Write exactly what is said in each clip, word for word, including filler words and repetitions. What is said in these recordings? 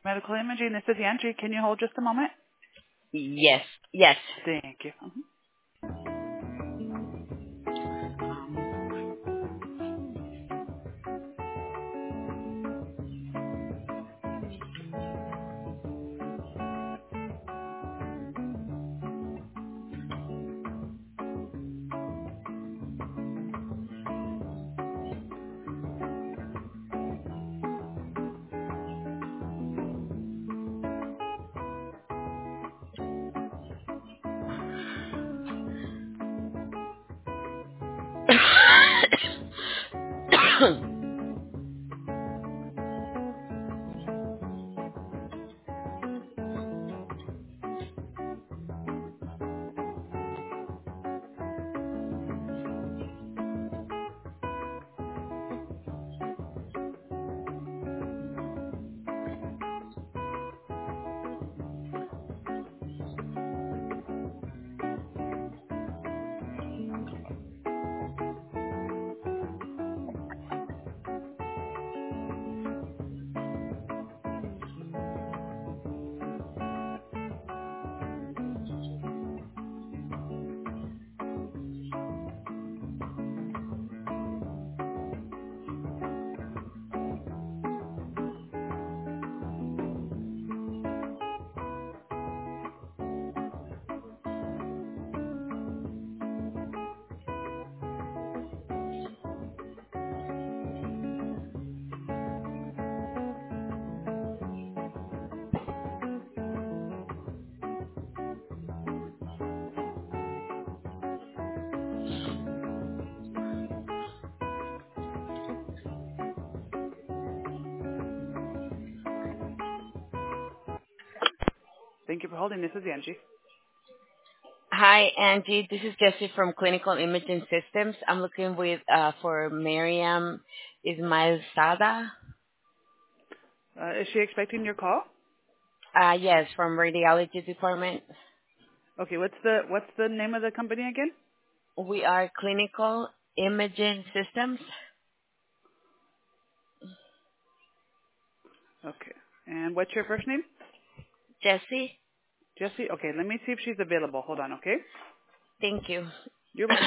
Medical imaging, this is Angie. Can you hold just a moment? Yes, yes. Thank you. Mhm. Thank you for holding. This is Angie. Hi, Angie. This is Jessie from Clinical Imaging Systems. I'm looking with uh, for Miriam Ismail Sada. Uh, is she expecting your call? Uh, yes, from Radiology Department. Okay, what's the what's the name of the company again? We are Clinical Imaging Systems. Okay. And what's your first name? Jessie, Jessie? Okay, let me see if she's available. Hold on, okay? thank you. You're welcome.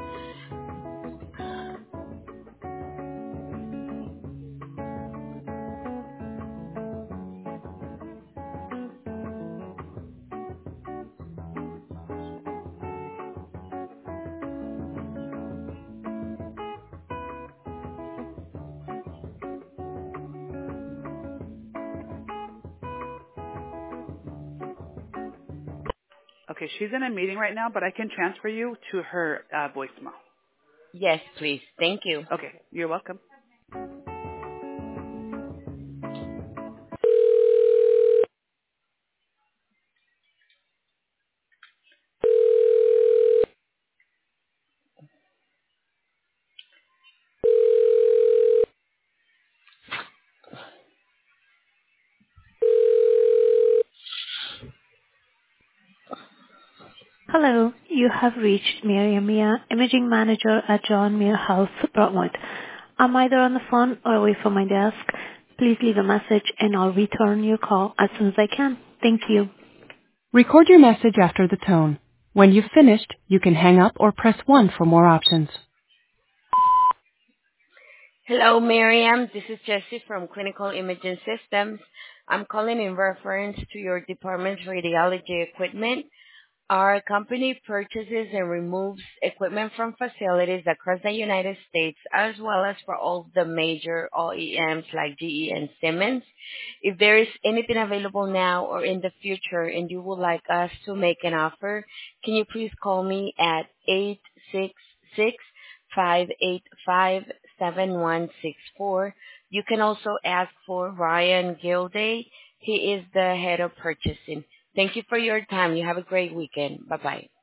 Okay, she's in a meeting right now, but I can transfer you to her uh, voicemail. Yes, please. Thank you. Okay, you're welcome. Hello, you have reached Miriam Mia, Imaging Manager at John Muir House, Broadmoor. I'm either on the phone or away from my desk. Please leave a message and I'll return your call as soon as I can. Thank you. Record your message after the tone. When you've finished, you can hang up or press one for more options. Hello, Miriam. This is Jessie from Clinical Imaging Systems. I'm calling in reference to your department's radiology equipment. Our company purchases and removes equipment from facilities across the United States, as well as for all the major O E Ms like G E and Siemens. If there is anything available now or in the future and you would like us to make an offer, can you please call me at eight six six, five eight five, seven one six four. You can also ask for Ryan Gilday. He is the head of purchasing. Thank you for your time. You have a great weekend. Bye-bye.